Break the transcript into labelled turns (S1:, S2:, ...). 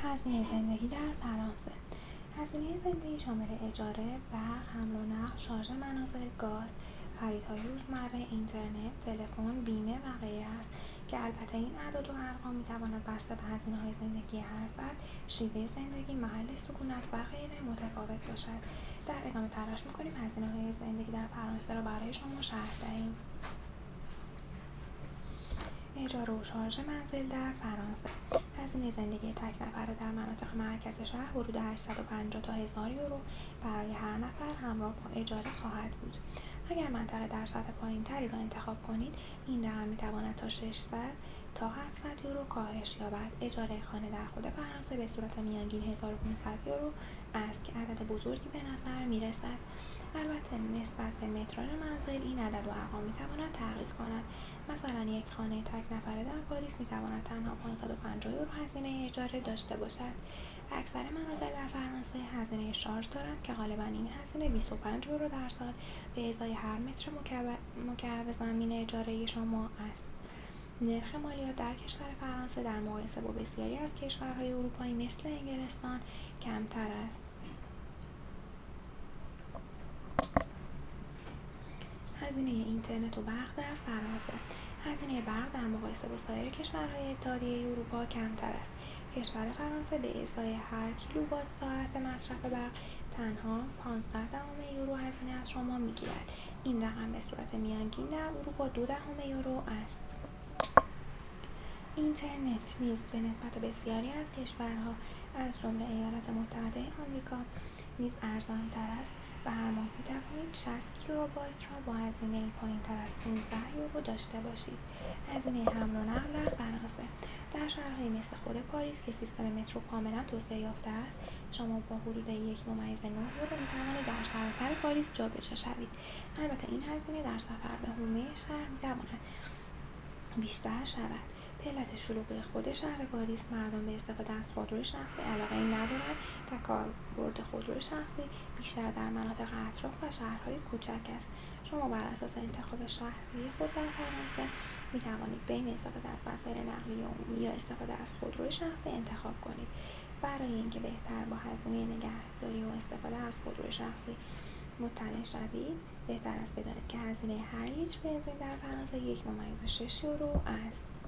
S1: هزینه زندگی در فرانسه. هزینه زندگی شامل اجاره، برق، حمل و نقل، شارژ منازل، گاز، خریدهای روزمره، اینترنت، تلفن، بیمه و غیره است که البته این اعداد و ارقام می‌تواند بسته به هزینه‌های زندگی هر فرد، شیوه زندگی، محل سکونت و غیره متفاوت باشد. در ادامه تلاش می‌کنیم هزینه‌های زندگی در فرانسه را برای شما شرح دهیم. اجاره و شارژ منزل در فرانسه. هزینه زندگی تک نفره در مناطق مرکز شهر حدود 850 تا 1000 یورو برای هر نفر همراه با اجاره خواهد بود. اگر منطقه در سطح پایین‌تری را انتخاب کنید، این رقم می‌تواند تا 600 تا 700 یورو کاهش یابد. اجاره خانه در خود فرانسه به صورت میانگین 1500 یورو است که عدد بزرگی به نظر می‌رسد. البته نسبت به مترار منزل این عدد و ارقام می‌تواند تغییر کند. مثلا یک خانه تک نفره در پاریس می‌تواند تنها 550 یورو هزینه اجاره داشته باشد. اکثر منازل در فرانسه هزینه شارژ دارند که غالباً این هزینه 25 یورو در سال به ازای هر متر مکعب زمین اجاره شما است. نرخ مالیات در کشور فرانسه در مقایسه با بسیاری از کشورهای اروپایی مثل انگلستان کمتر است. هزینه اینترنت و برق در فرانسه. هزینه برق در مقایسه با سایر کشورهای اتحادیه اروپا کمتر است. کشور فرانسه به ازای هر کیلووات ساعت مصرف برق تنها 500 یورو هزینه از شما می‌گیرد. این رقم به صورت میانگین در اروپا 0.2 یورو است. اینترنت نیز به نسبت بسیاری از کشورها از جمله ایالات متحده آمریکا نیز ارزان‌تر است و هر ماه می‌توانید 60 گیگابایت را با هزینه پایین‌تر از 15 یورو داشته باشید. هزینه حمل و نقل در فرانسه. در شهرهایی مثل خود پاریس که سیستم مترو کاملا توسعه یافته است، شما با حدود 1.9 یورو می‌توانید در سراسر پاریس جابجا شوید. البته این هزینه در سفر به حومه شهر می‌تواند بیشتر شود. به علت شلوغی خود شهر پاریس، مردم به استفاده از خودروی شخصی علاقه‌ای ندارند و کاربرد خودروی شخصی بیشتر در مناطق اطراف و شهرهای کوچک است. شما بر اساس انتخاب شهری خود در فرانسه می‌توانید بین استفاده از وسایل نقلیه عمومی یا استفاده از خودروی شخصی انتخاب کنید. برای اینکه بهتر با هزینه نگهداری و استفاده از خودروی شخصی مطلع شوید، بهتر است بدانید که هزینه هر لیتر بنزین در فرانسه 1.6 یورو است.